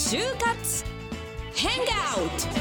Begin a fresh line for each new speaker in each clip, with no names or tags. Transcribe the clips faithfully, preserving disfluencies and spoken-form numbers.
就活ハンガウト。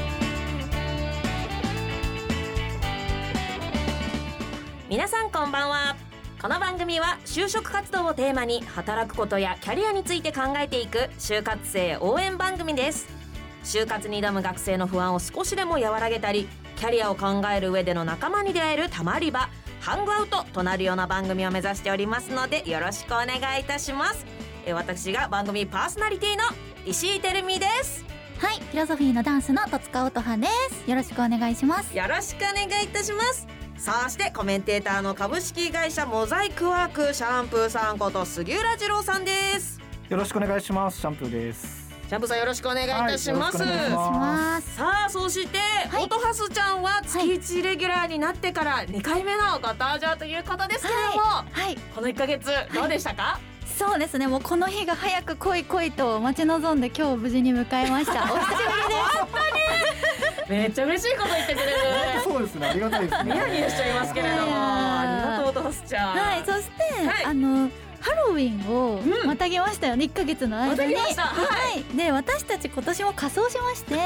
皆さんこんばんは。この番組は就職活動をテーマに働くことやキャリアについて考えていく就活生応援番組です。就活に挑む学生の不安を少しでも和らげたり、キャリアを考える上での仲間に出会えるたまり場、ハングアウトとなるような番組を目指しておりますので、よろしくお願いいたします。え私が番組パーソナリティの石井てるみです。
はい、フィロソフィーのダンスの戸塚音葉です。よろしくお願いします。
よろしくお願いいたします。そしてコメンテーターの株式会社モザイクワークシャンプーさんこと杉浦二郎さんです。
よろしくお願いします。シャンプーです。
シャンプーさんよろしくお願いいたします。
はい、よろしくお願いします。
さあ、そして、はい、音ハスちゃんは月いちレギュラーになってからにかいめのご登場ということですけれども、はいはい、このいっかげつどうでしたか？はい、
そうですね、もうこの日が早く来い来いと待ち望んで今日無事に迎えましたお久しぶりです
本当にめっちゃ嬉しいこと言ってくれる
そうですね、ありがたいですね。
ニヤニヤしちゃいますけれども、ありがとう音ハスちゃん。
はい、そして、はい、あのハロウィンをまたぎましたよね、うん、いっかげつの間に。
またぎました、はい、
はい、で私たち今年も仮装しまして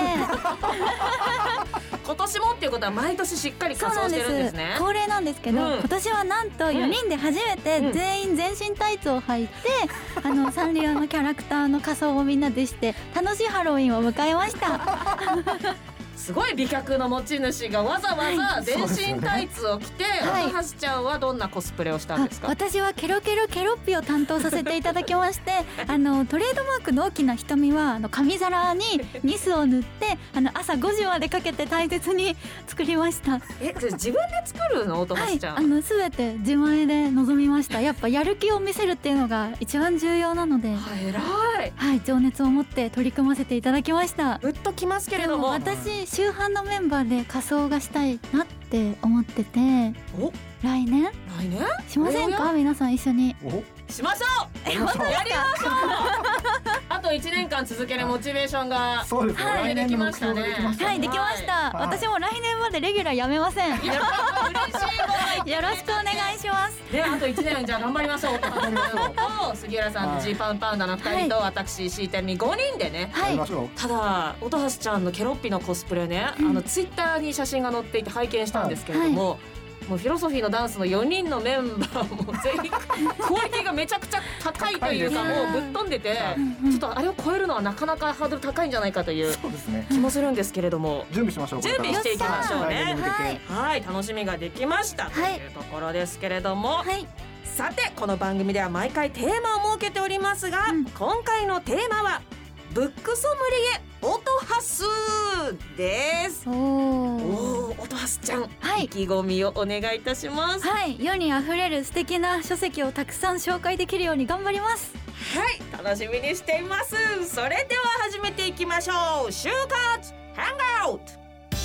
今年もっていうことは毎年しっかり仮装してるんですね。
恒例なんですけど、うん、今年はなんとよにんで初めて全員全身タイツを履いて、うん、あのサンリオのキャラクターの仮装をみんなでして楽しいハロウィンを迎えました
すごい美脚の持ち主がわざわざ全身タイツを着て、はい、音ハスちゃんはどんなコスプレをしたんですか？
私はケロケロケロッピを担当させていただきましてあのトレードマークの大きな瞳はあの紙皿にニスを塗ってあの朝ごじまでかけて大切に作りました。
え、自分で作るの音ハスちゃん？
はい、あの全て自前で臨みました。やっぱやる気を見せるっていうのが一番重要なので、
はい、偉い。
はい、情熱を持って取り組ませていただきました。
ぐっときますけれども、
でも私週半のメンバーで仮装がしたいなって思ってて、
お
来年
来年
しませんか？皆さん一緒に
しましょうやりましょうあといちねんかん続けるモチベーションが
そうですね、
はい、できましたね。
はい、できました、はい、私も来年までレギュラーやめません。
いや嬉しい
よろしくお願いします。
で、あといちねんじゃあ頑張りましょうと杉浦さんとジーパンパンダのふたりと、はい、私石井てるみごにんでね、
はい、
ただ音ハスちゃんのケロッピのコスプレね、うん、あのツイッターに写真が載っていて拝見したんですけれども、はい、もうフィロソフィーのダンスのよにんのメンバーも全員クオリティがめちゃくちゃ高いというか、もうぶっ飛んでて、ちょっとあれを超えるのはなかなかハードル高いんじゃないかという気もするんですけれども、
準備しましょう。
準備していきましょうね。
はい、
はい、楽しみができましたというところですけれども、はい、さてこの番組では毎回テーマを設けておりますが、うん、今回のテーマはブックソムリエ音ハスです。おお、音ハスちゃん、はい、意気込みをお願いいたします。
はい、世にあふれる素敵な書籍をたくさん紹介できるように頑張ります。
はい、楽しみにしています。それでは始めていきましょう。就活ハンガウト。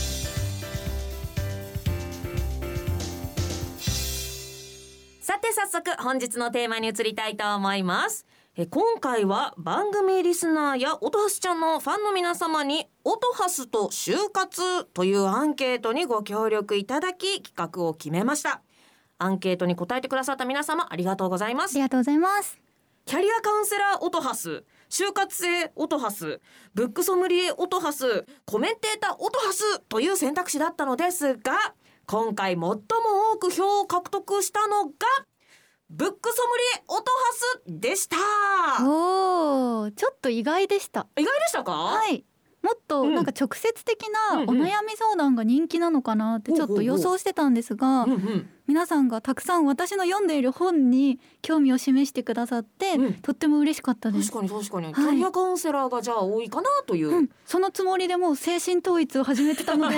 さて早速本日のテーマに移りたいと思います。え今回は番組リスナーや音ハスちゃんのファンの皆様に音ハスと就活というアンケートにご協力いただき企画を決めました。アンケートに答えてくださった皆様ありがとうございます。
ありがとうございます。
キャリアカウンセラー音ハス、就活生音ハス、ブックソムリエ音ハス、コメンテーター音ハスという選択肢だったのですが、今回最も多く票を獲得したのがブックソムリエ音ハスでした。
おー、ちょっと意外でした。
意外でしたか？
はい、もっとなんか直接的なお悩み相談が人気なのかなってちょっと予想してたんですが、皆さんがたくさん私の読んでいる本に興味を示してくださって、うん、とっても嬉しかったです。
確かに確かに、はい、キャリアカウンセラーがじゃあ多いかなという、うん、
そのつもりでもう精神統一を始めてたので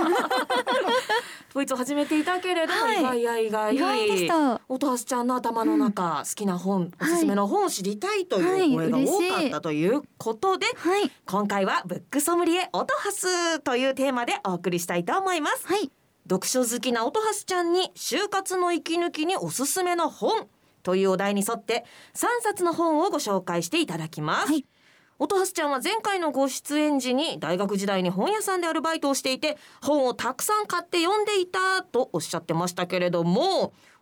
統一を始めていたけれども、はい、意外や意外
意外でした。
音ハスちゃんの頭の中、うん、好きな本、おすすめの本を知りたいという声が多かったということで、はい、今回はブックソムリエ音ハスというテーマでお送りしたいと思います。はい、読書好きな音ハスちゃんに就活の息抜きにおすすめの本というお題に沿ってさんさつの本をご紹介していただきます。はい、音ハスちゃんは前回のご出演時に大学時代に本屋さんでアルバイトをしていて本をたくさん買って読んでいたとおっしゃってましたけれども、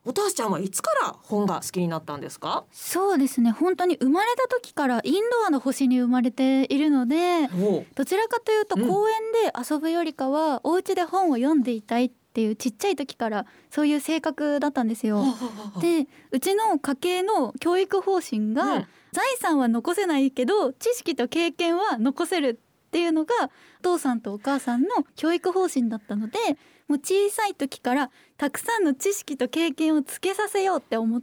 音橋ちゃんはいつから本が好きになったんですか？
そうですね、本当に生まれた時からインドアの星に生まれているので、どちらかというと公園で遊ぶよりかはお家で本を読んでいたいっていうちっちゃい時からそういう性格だったんですよ。で、うちの家系の教育方針が、うん、財産は残せないけど知識と経験は残せるっていうのがお父さんとお母さんの教育方針だったので、もう小さい時からたくさんの知識と経験をつけさせようって思って、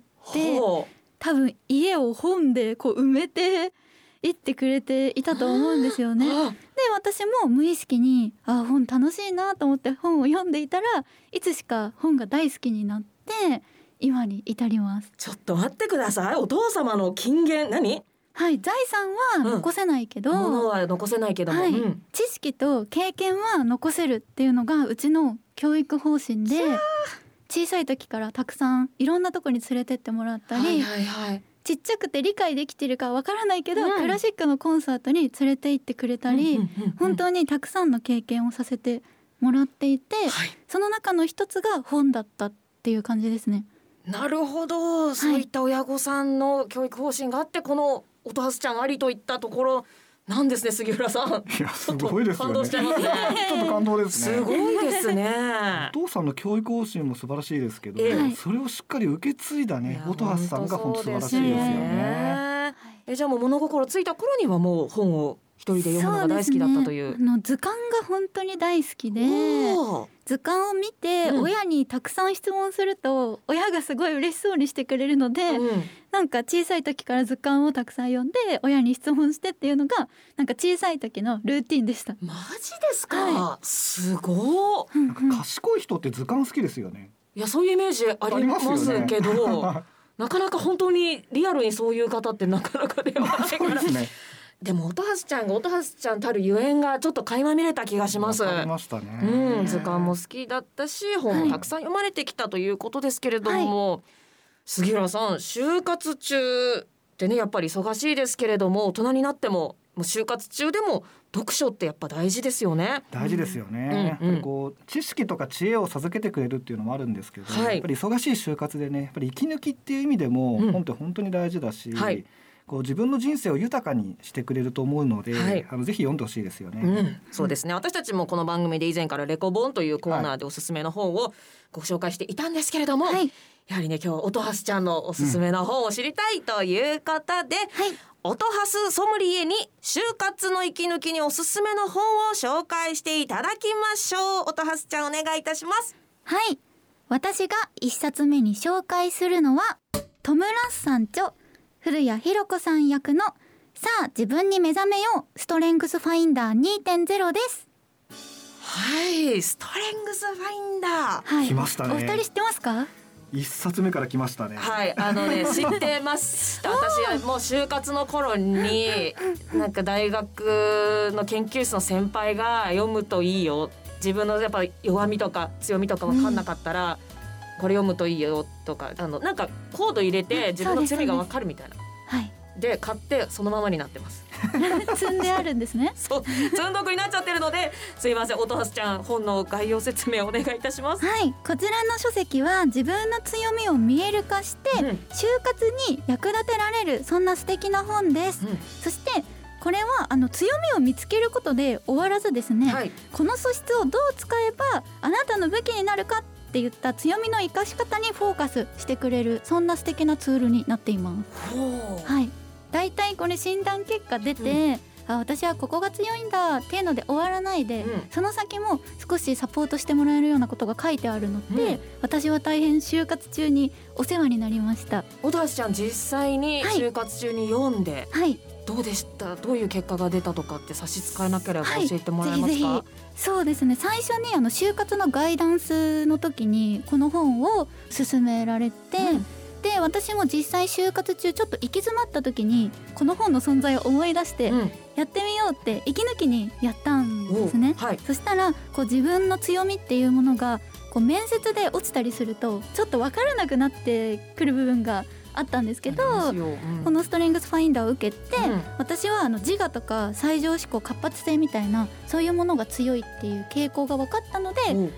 多分家を本でこう埋めていってくれていたと思うんですよね。で、私も無意識にあ本楽しいなと思って本を読んでいたら、いつしか本が大好きになって今に至ります。
ちょっと待ってください。お父様の金言何？
はい、財産は残せないけど、うん、
物は残せないけども、はい、うん、
知識と経験は残せるっていうのがうちの教育方針で、小さい時からたくさんいろんなとこに連れてってもらったり、はいはいはい、ちっちゃくて理解できてるかわからないけど、うん、クラシックのコンサートに連れて行ってくれたり、うんうんうんうん、本当にたくさんの経験をさせてもらっていて、はい、その中の一つが本だったっていう感じですね。
なるほど、はい、そういった親御さんの教育方針があってこの音橋ちゃんありといったところなんですね。杉浦さん、
いやすごいですよね。
感動しちゃいますね。
ちょっと感動ですね。
すごいですね。
お父さんの教育方針も素晴らしいですけど、えー、それをしっかり受け継いだね音橋さんが本当素晴らしいですよね。
えじゃあもう物心ついた頃にはもう本を一人で読むのが大好きだったという。
そうですね、あの図鑑が本当に大好きで、図鑑を見て親にたくさん質問すると、うん、親がすごい嬉しそうにしてくれるので、うん、なんか小さい時から図鑑をたくさん読んで親に質問してっていうのがなんか小さい時のルーティンでした。
マジですか、はい、すごい。
なんか賢い人って図鑑好きですよね。
いやそういうイメージありますけど、ね、なかなか本当にリアルにそういう方ってなかなか出会わないから。でも音橋ちゃんが音橋ちゃんたるゆえんがちょっと垣間見れた気がします。
わかりましたね。
うん、図鑑も好きだったし本もたくさん読まれてきたということですけれども、はい、杉浦さん就活中ってねやっぱり忙しいですけれども、大人になってももう就活中でも読書ってやっぱ大事ですよね。
大事ですよね、うんうん、やっぱりこう知識とか知恵を授けてくれるっていうのもあるんですけど、はい、やっぱり忙しい就活でねやっぱり息抜きっていう意味でも、うん、本って本当に大事だし、はい、こう自分の人生を豊かにしてくれると思うので、はい、あのぜひ読んでほしいですよね、
うん、そうですね。私たちもこの番組で以前からレコ本というコーナーでおすすめの本をご紹介していたんですけれども、はい、やはりね今日音橋ちゃんのおすすめの本を知りたいということで、うんはい、音橋ソムリエに就活の息抜きにおすすめの本を紹介していただきましょう。音橋ちゃんお願いいたします。
はい、私が一冊目に紹介するのはトム・ラッサン著古谷弘子さん役のさあ自分に目覚めようストレングスファインダー にてんゼロ です。
はい、ストレングスファインダー、
はい、
来ましたね。
お二人知ってますか？
一冊目から来ましたね。
はい、あのね知ってました私はもう就活の頃になんか大学の研究室の先輩が読むといいよ、自分のやっぱ弱みとか強みとか分かんなかったら、うん、これ読むといいよとか、あのなんかコード入れて自分の強みが分かるみたいな、はい、で買ってそのままになってます
積んであるんですね
そう積んどくになっちゃってるので、すいません音橋ちゃん本の概要説明お願いいたします。
はい、こちらの書籍は自分の強みを見える化して、うん、就活に役立てられるそんな素敵な本です、うん、そしてこれはあの強みを見つけることで終わらずですね、はい、この素質をどう使えばあなたの武器になるかっていった強みの生かし方にフォーカスしてくれるそんな素敵なツールになっています。はい、だいたいこれ診断結果出て、うん、あ私はここが強いんだっていうので終わらないで、うん、その先も少しサポートしてもらえるようなことが書いてあるので、うん、私は大変就活中にお世話になりました。
音橋ちゃん実際に就活中に読んで、はい、どうでした？どういう結果が出たとかって差し支えなければ教えてもらえますか？はい、ぜひぜひ。
そうですね、最初にあの就活のガイダンスの時にこの本を勧められて、うん、で私も実際就活中ちょっと行き詰まった時にこの本の存在を思い出して、うん、やってみようって息抜きにやったんですね、はい、そしたらこう自分の強みっていうものがこう面接で落ちたりするとちょっと分からなくなってくる部分があったんですけど、うん、このストレングスファインダーを受けて、うん、私はあの自我とか最上思考活発性みたいなそういうものが強いっていう傾向が分かったので、うん、あ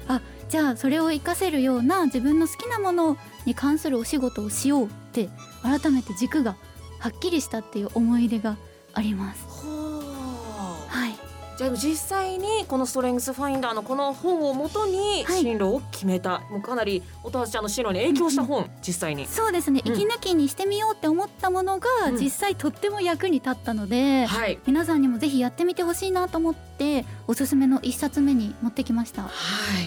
じゃあそれを活かせるような自分の好きなものに関するお仕事をしようって改めて軸がはっきりしたっていう思い出があります。はい、
じゃあ実際にこのストレングスファインダーのこの本をもとに進路を決めた、はい、もうかなり音羽ちゃんの進路に影響した本、うん、実際に
そうですね、うん、息抜きにしてみようって思ったものが実際とっても役に立ったので、うんはい、皆さんにもぜひやってみてほしいなと思っておすすめの一冊目に持ってきました。
はい、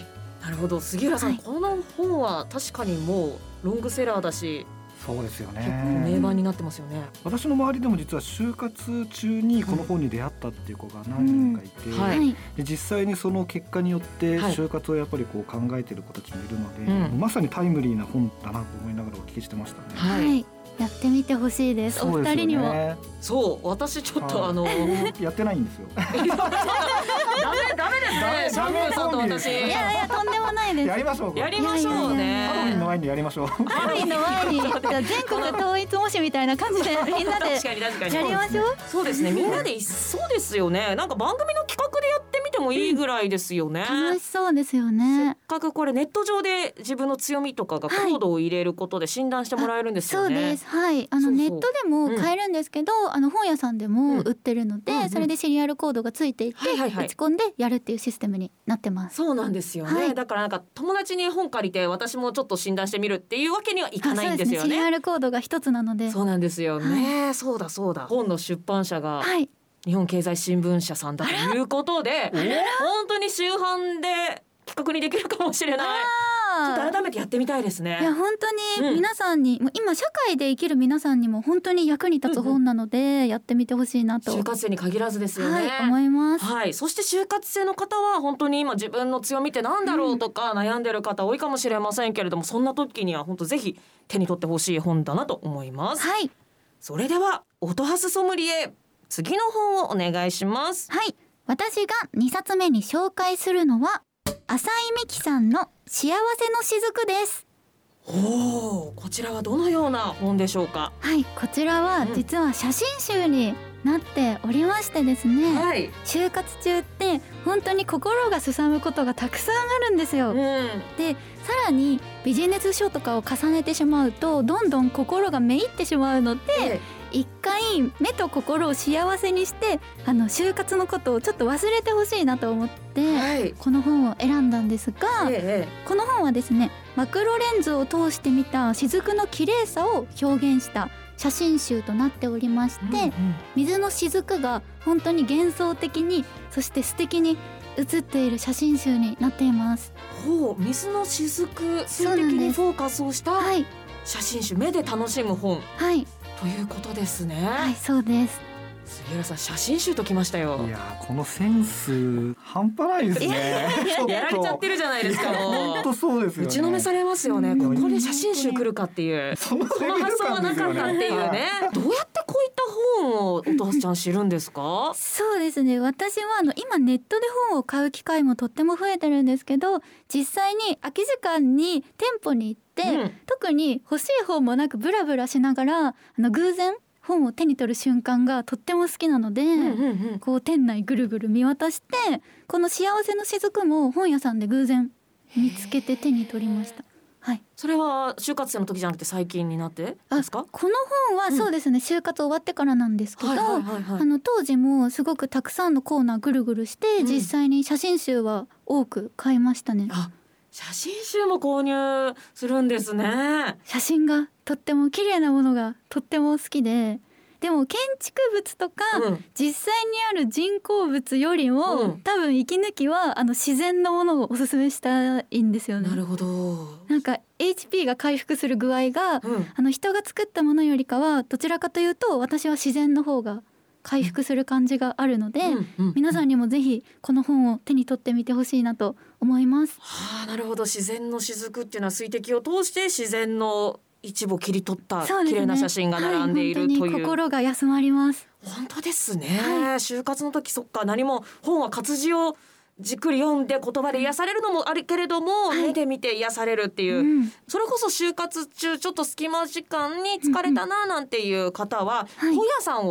なるほど。杉浦さん、はい、この本は確かにもうロングセラーだし
そうですよね、
結構名盤になってますよね。
私の周りでも実は就活中にこの本に出会ったっていう子が何人かいて、うんはい、で実際にその結果によって就活をやっぱりこう考えている子たちもいるので、はい、まさにタイムリーな本だなと思いながらお聞きしてましたね。
はい、やってみてほしいです。お二人にも。
そう、私ちょっとあの
やってないんですよ。ダメ
ダメですね。シャンプーさんと私。い
やいやとんでもないです。
やりましょう。
やりましょうね。
ハロウィンの前にやりましょう。
ハロウィンの前に全国統一模試みたいな感じでみんなでやりましょう。
そうですね。みんなでそうですよね。なんか番組の企画でやってみてもいいぐらいですよね。
楽しそうですよね。
せっかくこれネット上で自分の強みとかがコードを入れることで診断してもらえるんですよね。
そうです。はい。あのネットでも買えるんですけど、あの本屋さんでも売ってるので、うんうん、それでシリアルコードがついていて、はいはいはい、打ち込んでやるっていうシステムになってます。
そうなんですよね、はい、だからなんか友達に本借りて私もちょっと診断してみるっていうわけにはいかないんですよね。
そうですね、シリアルコードが一つなので。
そうなんですよね、はい、そうだそうだ。本の出版社が、はい、日本経済新聞社さんだということで本当に週版で企画にできるかもしれない。ちょっと改めてやってみたいですね。
いや本当に皆さんに、うん、もう今社会で生きる皆さんにも本当に役に立つ本なので、うんうん、やってみてほしいなと。
就活生に限らずですよね、
はい、思います、
はい、そして就活生の方は本当に今自分の強みってなんだろうとか悩んでる方多いかもしれませんけれども、うん、そんな時には本当ぜひ手に取ってほしい本だなと思います。
はい、
それでは音ハスソムリエ、次の本をお願いします。
はい、私がにさつめに紹介するのは浅井美樹さんの幸せの雫です。
おー、こちらはどのような本でしょうか。
はい、こちらは実は写真集になっておりましてですね、はい、就活中って本当に心がすさむことがたくさんあるんですよ、うん、でさらにビジネス書とかを重ねてしまうとどんどん心がめいってしまうので、ええ一回目と心を幸せにしてあの就活のことをちょっと忘れてほしいなと思って、はい、この本を選んだんですが、ええ、この本はですねマクロレンズを通して見た雫の綺麗さを表現した写真集となっておりまして、うんうん、水の雫が本当に幻想的にそして素敵に写っている写真集になっています。
ほう、水の雫水滴にフォーカスをした写真集、目で楽しむ本、
はい
ということですね。
はい、そうです。
杉浦さん、写真集ときましたよ。
いやこのセンス半端ないですね。
やられちゃってるじゃないですか。もう
本当そうですよね。
打ちのめされますよね。ここで写真集来るかっていうその発想はなかったっていうね。どうやってこういった本を音羽ちゃん知るんですか。
そうですね、私はあの今ネットで本を買う機会もとっても増えてるんですけど、実際に空き時間に店舗に行って、うん、特に欲しい本もなくブラブラしながらあの偶然本を手に取る瞬間がとっても好きなので、うんうんうん、こう店内ぐるぐる見渡してこの幸せの雫も本屋さんで偶然見つけて手に取りました。はい、
それは就活生の時じゃなくて最近になってですか。
この本はそうですね、うん、就活終わってからなんですけど、はいはいはいはい、あの当時もすごくたくさんのコーナーぐるぐるして、うん、実際に写真集は多く買いましたね。
あ、写真集も購入するんですね。
写真がとっても綺麗なものがとっても好きで、でも建築物とか、うん、実際にある人工物よりも、うん、多分息抜きはあの自然のものをおすすめしたいんですよね。
なるほど。
なんか エイチピー が回復する具合が、うん、あの人が作ったものよりかはどちらかというと私は自然の方が回復する感じがあるので、うんうんうん、皆さんにもぜひこの本を手に取ってみてほしいなと思います。
はあ、なるほど。自然の雫っていうのは水滴を通して自然の一部を切り取った綺麗な写真が並んでいる、ね、はい、
という心が休まります。
本当ですね、はい、就活の時そっか、何も本は活字をじっくり読んで言葉で癒されるのもあるけれども、はい、目で見て癒されるっていう、うん、それこそ就活中ちょっと隙間時間に疲れたななんていう方は、うんうん、本屋さんを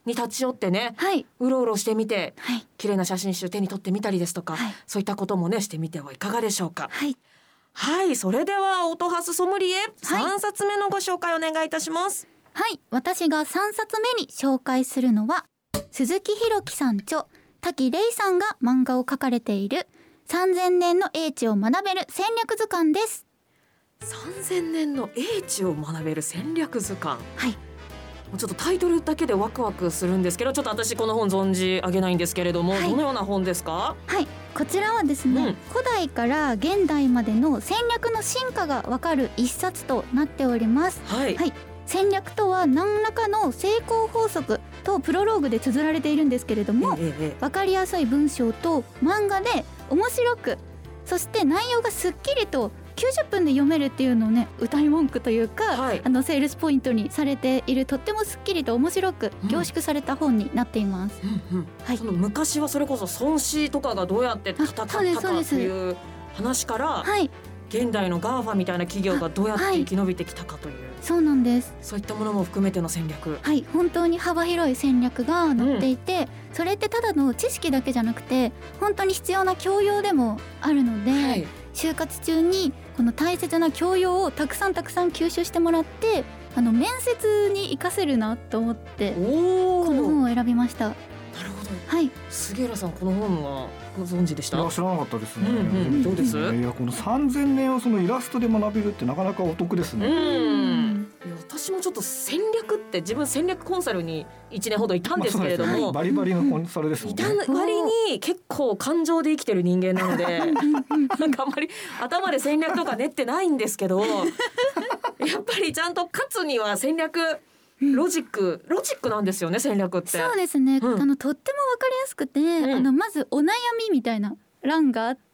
に立ち寄ってね、はい、うろうろしてみて、はい、綺麗な写真集手に取ってみたりですとか、はい、そういったこともねしてみてはいかがでしょうか。はい、はい、それではオトハスソムリエ、はい、さんさつめのご紹介お願いいたします。
はい、私がさんさつめに紹介するのは鈴木ひろきさん著滝玲さんが漫画を描かれているさんぜんねんの英知を学べる戦略図鑑です。
さんぜんねんの英知を学べる戦略図鑑、
はい、
ちょっとタイトルだけでワクワクするんですけど、ちょっと私この本存じ上げないんですけれども、はい、どのような本ですか？
はい、こちらはですね、うん、古代から現代までの戦略の進化がわかる一冊となっております。はい、はい、戦略とは何らかの成功法則とプロローグで綴られているんですけれども、ええ、わかりやすい文章と漫画で面白く、そして内容がすっきりときゅうじゅっぷんで読めるっていうのをね、歌い文句というか、はい、あのセールスポイントにされている、とってもすっきりと面白く凝縮された本になっています。
うんうん、はい、その昔はそれこそ孫子とかがどうやって戦ったかっていう話から、はい、現代のガーファみたいな企業がどうやって生き延びてきたかという、はい、
そうなんです。
そういったものも含めての戦略、
はい、本当に幅広い戦略が載っていて、うん、それってただの知識だけじゃなくて本当に必要な教養でもあるので、はい、就活中にこの大切な教養をたくさんたくさん吸収してもらって、あの面接に活かせるなと思ってこの本を選びました。な
るほど、
はい、
杉浦さんこの本はご存知でした？
いや、知らなかったですね。うんうん、
どうです？
いや、このさんぜんねんをそのイラストで学べるってなかなかお得ですね。
うん、いや、私もちょっと戦略って自分戦略コンサルにいちねんほどいたんですけれども、まあ、
バリバリのコンサルですもんね。
いた割に結構感情で生きてる人間なのでなんかあんまり頭で戦略とか練ってないんですけどやっぱりちゃんと勝つには戦略、ロジック、ロジックなんですよね、戦略って。
そうですね、うん、あのとっても分かりやすくて、うん、あのまずお悩みみたいな欄があって、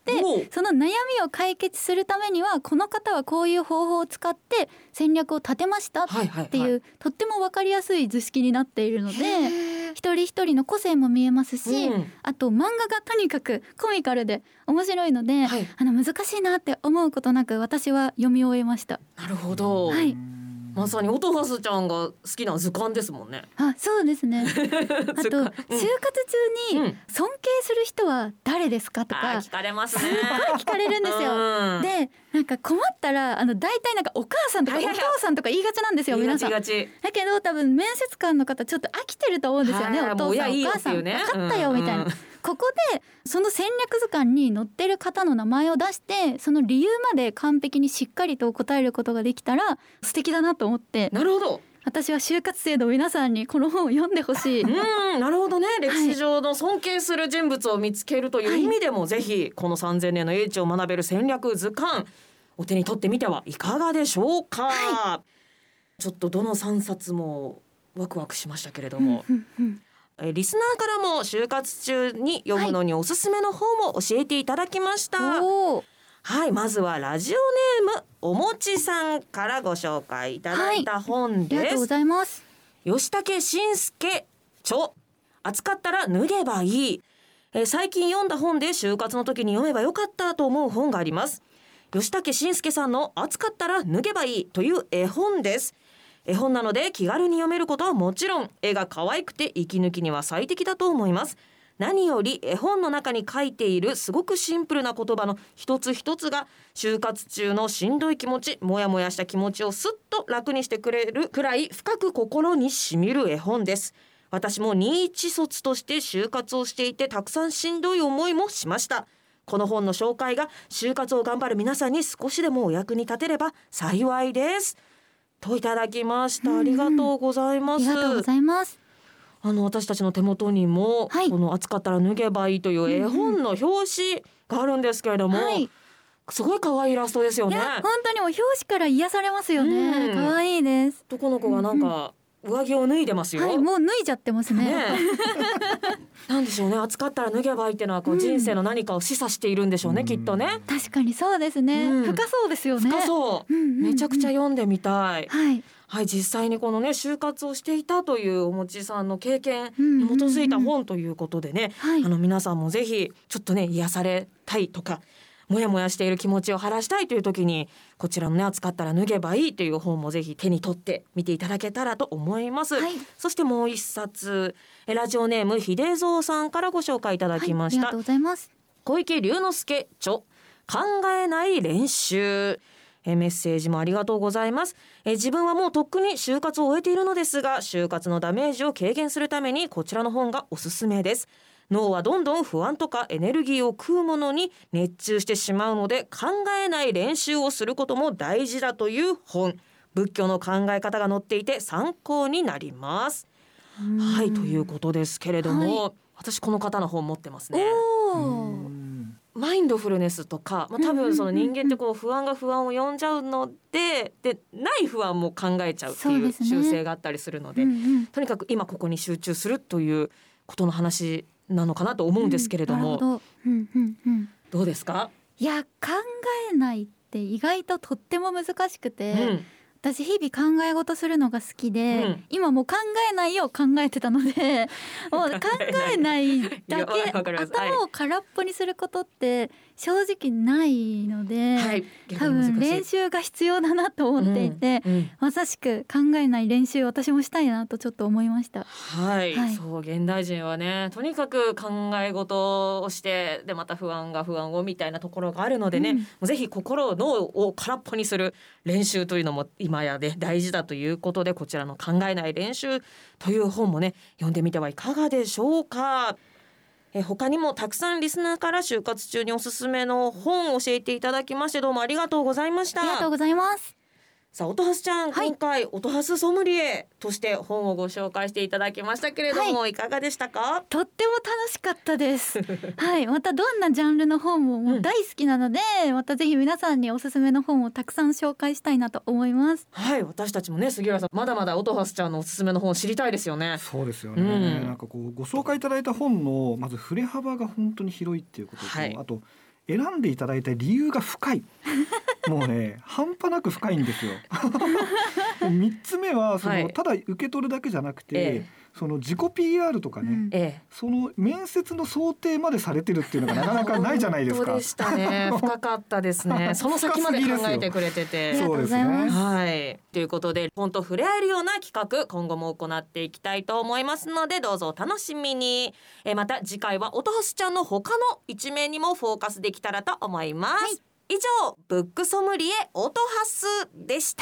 その悩みを解決するためにはこの方はこういう方法を使って戦略を立てましたっていう、はいはいはい、とっても分かりやすい図式になっているので、一人一人の個性も見えますし、うん、あと漫画がとにかくコミカルで面白いので、はい、あの難しいなって思うことなく私は読み終えました。
なるほど、はい、まさにオトハスちゃんが好きな図鑑ですもんね。
あ、そうですね。あと、うん、就活中に尊敬する人は誰ですかとか、
うん、聞かれますね。
すごい聞かれるんですよ。うん、で、なんか困ったらあの大体なんかお母さんとかお父さんとか言いがちなんですよ、皆さん。だけど多分面接官の方ちょっと飽きてると思うんですよね。お父さんお母さん、ね、分かったよみたいな。うんうん、ここでその戦略図鑑に載ってる方の名前を出してその理由まで完璧にしっかりと答えることができたら素敵だなと思って。
なるほど、
私は就活生の皆さんにこの本を読んでほしい。
うん、なるほどね。歴史上の尊敬する人物を見つけるという意味でも、はい、ぜひこのさんぜんねんの英知を学べる戦略図鑑お手に取ってみてはいかがでしょうか。はい、ちょっとどのさんさつもワクワクしましたけれども、うんうんうん、リスナーからも就活中に読むのにおすすめの本を教えていただきました。はいはい、まずはラジオネームおもちさんからご紹介いただいた本です。
はい、ありがとうございます。
吉武慎介著暑かったら脱げばいい、えー、最近読んだ本で就活の時に読めばよかったと思う本があります。吉武慎介さんの暑かったら脱げばいいという絵本です。絵本なので気軽に読めることはもちろん絵が可愛くて息抜きには最適だと思います。何より絵本の中に書いているすごくシンプルな言葉の一つ一つが就活中のしんどい気持ち、もやもやした気持ちをすっと楽にしてくれるくらい深く心にしみる絵本です。私もにいち卒として就活をしていてたくさんしんどい思いもしました。この本の紹介が就活を頑張る皆さんに少しでもお役に立てれば幸いですといただきました。ありがとうございます。
ありがとうございます。
あの私たちの手元にも、はい、この暑かったら脱げばいいという絵本の表紙があるんですけれども、はい、すごい可愛いイラストですよね。いや
本当にもう表紙から癒されますよね。可愛いです。
男の子がなんか上着を脱いでますよ。
はい、もう脱いじゃってますね。ね
なんでしょうね、暑かったら脱げばいいっていうのはこう人生の何かを示唆しているんでしょうね、うん、きっとね。
確かにそうですね、うん、深そうですよね。
深そう、うんうんうん、めちゃくちゃ読んでみたい。
はい
はい、実際にこのね就活をしていたというおもちさんの経験に基づいた本ということでね、うんうんうん、あの皆さんもぜひちょっとね癒されたいとかもやもやしている気持ちを晴らしたいという時にこちらのね扱ったら脱げばいいという本もぜひ手に取って見ていただけたらと思います、はい、そしてもう一冊ラジオネーム秀蔵さんからご紹介いただきました、
はい、ありがとうございます。
小池龍之介著考えない練習。えメッセージもありがとうございます。え自分はもうとっくに就活を終えているのですが就活のダメージを軽減するためにこちらの本がおすすめです。脳はどんどん不安とかエネルギーを食うものに熱中してしまうので考えない練習をすることも大事だという本。仏教の考え方が載っていて参考になります。はいということですけれども、はい、私この方の本持ってますね。おマインドフルネスとか、まあ、多分その人間ってこう不安が不安を呼んじゃうので、でない不安も考えちゃうっていう習性があったりするので、うんうん、とにかく今ここに集中するということの話なのかなと思うんですけれども、うんどうんうんうん、どうですか？
いや考えないって意外ととっても難しくて、うん私日々考え事するのが好きで、うん、今もう考えないよう考えてたのでもう考えないだけ頭を空っぽにすることって正直ないので、はい、多分練習が必要だなと思っていて、うんうん、まさしく考えない練習私もしたいなとちょっと思いました。
はい、はい、そう現代人はねとにかく考え事をしてでまた不安が不安をみたいなところがあるのでね、うん、ぜひ心脳を空っぽにする練習というのも今やで大事だということでこちらの考えない練習という本もね読んでみてはいかがでしょうか。え他にもたくさんリスナーから就活中におすすめの本を教えていただきましてどうもありがとうございました。
ありがとうございます。
さあ音羽ちゃん、はい、今回音羽ソムリエとして本をご紹介していただきましたけれども、はい、いかがでしたか？
とっても楽しかったですはいまたどんなジャンルの本ももう大好きなので、うん、またぜひ皆さんにおすすめの本をたくさん紹介したいなと思います。
はい私たちもね杉浦さんまだまだ音羽ちゃんのおすすめの本を知りたいですよね。
そうですよね、うん、なんかこうご紹介いただいた本のまず触れ幅が本当に広いっていうことと、はい、あと選んでいただいた理由が深いもうね半端なく深いんですよみっつめはその、はい、ただ受け取るだけじゃなくて、ええその自己 ピーアール とかね、うんええ、その面接の想定までされてるっていうのがなかなかないじゃないですか。
本当でしたね深かったですねその先まで考えてくれてて
そうですね、
はい、ということで本当触れ合えるような企画今後も行っていきたいと思いますのでどうぞお楽しみに。えまた次回は音羽ちゃんの他の一面にもフォーカスできたらと思います、はい、以上ブックソムリエ音羽でした。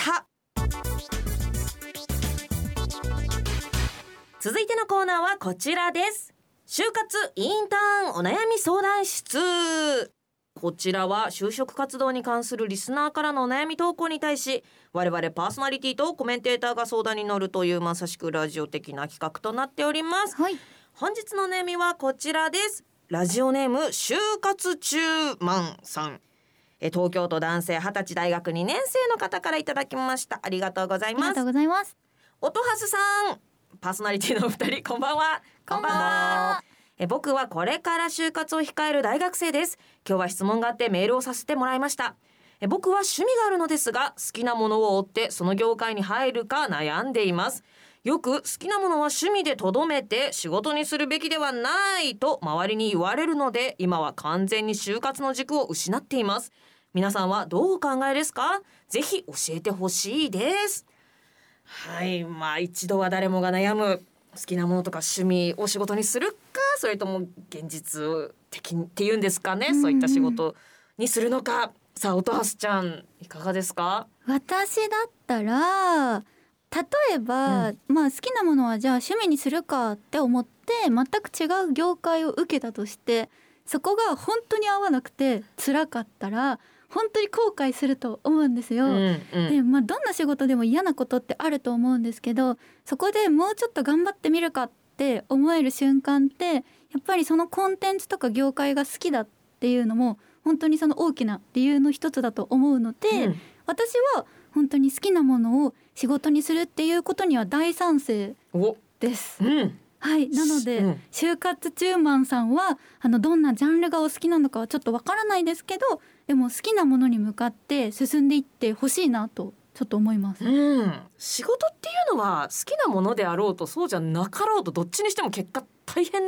続いてのコーナーはこちらです。就活インターンお悩み相談室。こちらは就職活動に関するリスナーからのお悩み投稿に対し我々パーソナリティとコメンテーターが相談に乗るというまさしくラジオ的な企画となっております、はい、本日のお悩みはこちらです。ラジオネーム就活中マンさん。え東京都男性はたち大学にねん生の方からいただきました。ありがとうございます。
ありがとうございます。
音羽さんパーソナリティのお二人こんばんは。
こんばんは。
え僕はこれから就活を控える大学生です。今日は質問があってメールをさせてもらいました。え僕は趣味があるのですが好きなものを追ってその業界に入るか悩んでいます。よく好きなものは趣味でとどめて仕事にするべきではないと周りに言われるので今は完全に就活の軸を失っています。皆さんはどうお考えですか？ぜひ教えてほしいです。はいまあ一度は誰もが悩む好きなものとか趣味を仕事にするかそれとも現実的っていうんですかね、うんうん、そういった仕事にするのか。さあ音羽ちゃんいかがですか？
私だったら例えば、うんまあ、好きなものはじゃあ趣味にするかって思って全く違う業界を受けたとしてそこが本当に合わなくて辛かったら本当に後悔すると思うんですよ、うんうん、で、まあ、どんな仕事でも嫌なことってあると思うんですけどそこでもうちょっと頑張ってみるかって思える瞬間ってやっぱりそのコンテンツとか業界が好きだっていうのも本当にその大きな理由の一つだと思うので、うん、私は本当に好きなものを仕事にするっていうことには大賛成です、うんはい、なので、うん、就活中マンさんはあのどんなジャンルがお好きなのかはちょっとわからないですけどでも好きなものに向かって進んでいってほしいなとちょっと思います、
うん、仕事っていうのは好きなものであろうとそうじゃなかろうとどっちにしても結果大変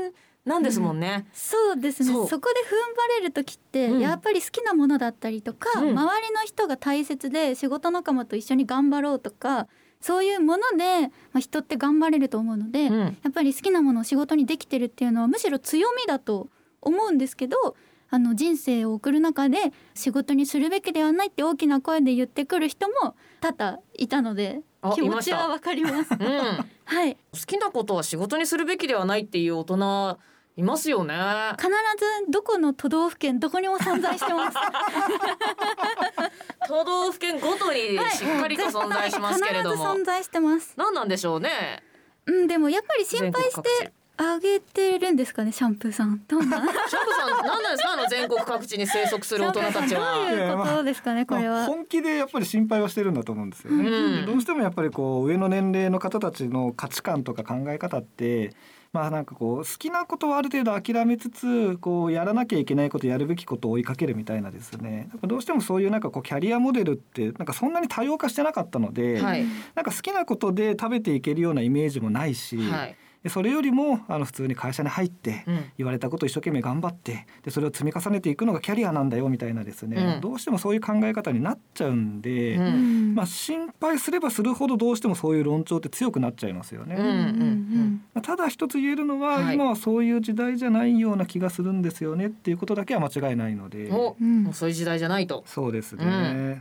なんですもんね、
うん、そうですね。 そ, そこで踏ん張れる時って、うん、やっぱり好きなものだったりとか、うん、周りの人が大切で仕事仲間と一緒に頑張ろうとか、そういうもので、まあ、人って頑張れると思うので、うん、やっぱり好きなものを仕事にできてるっていうのはむしろ強みだと思うんですけど、あの人生を送る中で仕事にするべきではないって大きな声で言ってくる人も多々いたので、気持ちはわかります、うんはい、
好きなことは仕事にするべきではないっていう大人いますよね。
必ずどこの都道府県どこにも存在してます
都道府県ごとにしっかりと存在しますけれども、
はい、必ず存在してます。
何なんでしょうね。
うん、でもやっぱり心配してあげてるんですかね、シャンプーさん。どんなシャンプー
さん何なんですか、あの全国各地に生息する大人たちは。
どういうことですかね、これは。
まあ、本気でやっぱり心配はしてるんだと思うんですよね、うん、どうしてもやっぱりこう上の年齢の方たちの価値観とか考え方って、まあなんかこう好きなことはある程度諦めつつ、こうやらなきゃいけないこと、やるべきことを追いかけるみたいなですね、なんかどうしてもそういうなんかこうキャリアモデルってなんかそんなに多様化してなかったので、はい、なんか好きなことで食べていけるようなイメージもないし、はい、それよりもあの普通に会社に入って言われたことを一生懸命頑張って、でそれを積み重ねていくのがキャリアなんだよみたいなですね、うん、どうしてもそういう考え方になっちゃうんで、うん、まあ、心配すればするほどどうしてもそういう論調って強くなっちゃいますよね、うんうんうん、まあ、ただ一つ言えるのは、はい、今はそういう時代じゃないような気がするんですよねっていうことだけは間違いないので、
お、うん、もうそういう時代じゃないと。
そうですね、うん、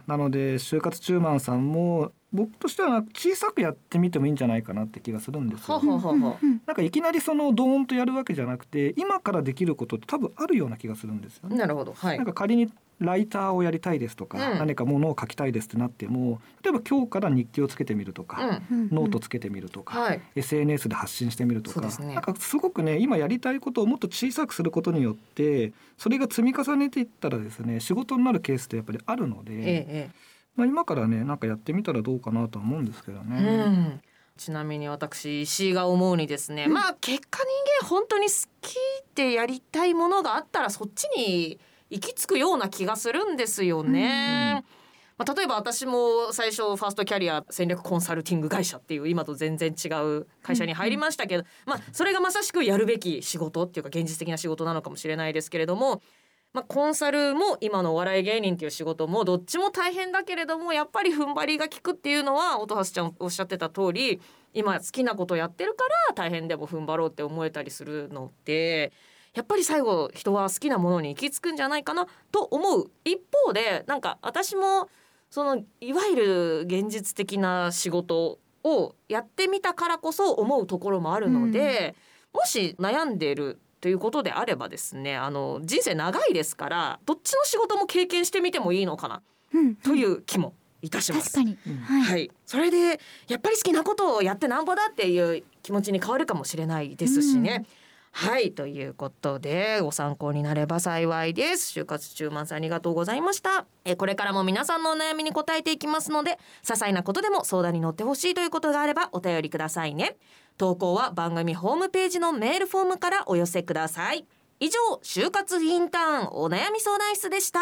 なので就活中マンさんも僕としては小さくやってみてもいいんじゃないかなって気がするんですよ。ははははなんかいきなりそのドーンとやるわけじゃなくて、今からできることって多分あるような気がするんですよね。
なるほど、はい、
なんか仮にライターをやりたいですとか、うん、何かものを書きたいですってなっても、例えば今日から日記をつけてみるとか、うん、ノートつけてみるとか、はい、エスエヌエス で発信してみるとか、ね、なんかすごくね、今やりたいことをもっと小さくすることによってそれが積み重ねていったらですね、仕事になるケースってやっぱりあるので、ええ、まあ、今からねなんかやってみたらどうかなと思うんですけどね、うん、
ちなみに私石井が思うにですね、うん、まあ結果人間本当に好きでやりたいものがあったらそっちに行き着くような気がするんですよね、うん、まあ、例えば私も最初ファーストキャリア戦略コンサルティング会社っていう今と全然違う会社に入りましたけど、まあ、それがまさしくやるべき仕事っていうか現実的な仕事なのかもしれないですけれども、まあ、コンサルも今のお笑い芸人っていう仕事もどっちも大変だけれども、やっぱり踏ん張りが効くっていうのは音羽ちゃんおっしゃってた通り、今好きなことやってるから大変でも踏ん張ろうって思えたりするので、やっぱり最後人は好きなものに行き着くんじゃないかなと思う一方で、なんか私もそのいわゆる現実的な仕事をやってみたからこそ思うところもあるので、うん、もし悩んでいるということであればですね、あの人生長いですからどっちの仕事も経験してみてもいいのかな、うん、という気もいたします。
確かに、うん、はい、
はい、それでやっぱり好きなことをやってなんぼだっていう気持ちに変わるかもしれないですしね、うん、はい、ということでご参考になれば幸いです。就活中マンさんありがとうございました。えこれからも皆さんのお悩みに答えていきますので、些細なことでも相談に乗ってほしいということがあればお便りくださいね。投稿は番組ホームページのメールフォームからお寄せください。以上、就活インターンお悩み相談室でした。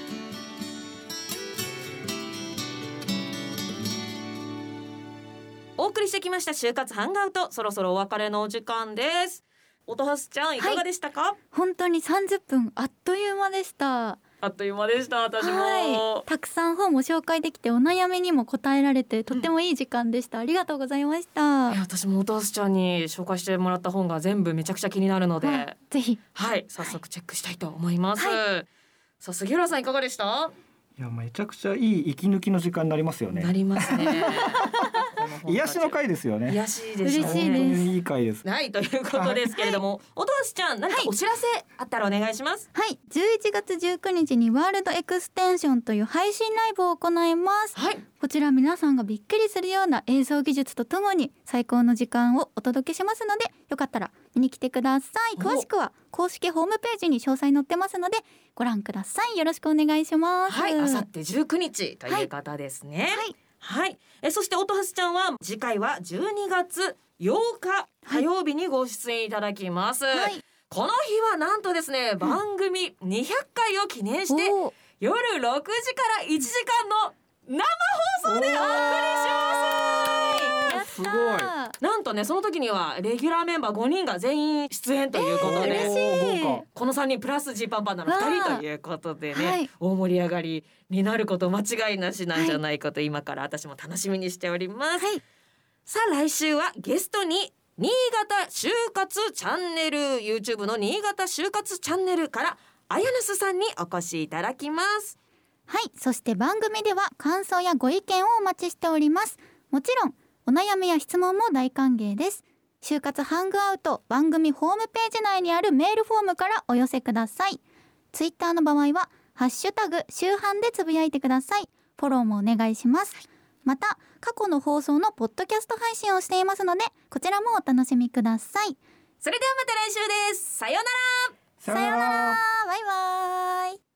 お送りしてきました就活ハンガウト、そろそろお別れのお時間です。音羽ちゃんいかがでしたか？はい、
本当にさんじゅっぷんあっという間でした。
あっという間でした。私も、
はい、たくさん本も紹介できてお悩みにも答えられてとってもいい時間でした、うん、ありがとうございました。
いや私も音羽ちゃんに紹介してもらった本が全部めちゃくちゃ気になるので、
ぜひ、
はい、早速チェックしたいと思います、はい、さあ杉浦さんいかがでした？
いやめちゃくちゃいい息抜きの時間になりますよね。
なりますね
癒しの回ですよね。
癒しですね。
嬉しいです。
いい回です。
はい、ということですけれども、音羽ちゃん何かお知らせあったらお願いします。
はい、じゅういちがつじゅうくにちにワールドエクステンションという配信ライブを行います、はい、こちら皆さんがびっくりするような映像技術とともに最高の時間をお届けしますので、よかったら見に来てください。詳しくは公式ホームページに詳細載ってますのでご覧ください。よろしくお願いします。
はい、あさってじゅうくにちという方ですね。はい、はいはい、えそして音羽ちゃんは次回はじゅうにがつようか火曜日にご出演いただきます、はい、この日はなんとですね、うん、番組にひゃっかいを記念して夜ろくじからいちじかんの生放送でお送りします。
すごい。
なんとねその時にはレギュラーメンバーごにんが全員出演ということで、
えー、
このさんにんプラスジーパンパンダのふたりということでね、
はい、
大盛り上がりになること間違いなしなんじゃないかと今から私も楽しみにしております、はい、さあ来週はゲストに新潟就活チャンネル YouTube の新潟就活チャンネルからあやなすさんにお越しいただきます。
はい、そして番組では感想やご意見をお待ちしております。もちろんお悩みや質問も大歓迎です。就活ハングアウト番組ホームページ内にあるメールフォームからお寄せください。ツイッターの場合はハッシュタグ週半でつぶやいてください。フォローもお願いします。また過去の放送のポッドキャスト配信をしていますのでこちらもお楽しみください。
それではまた来週です。さようなら。
さようなら。
バイバイ。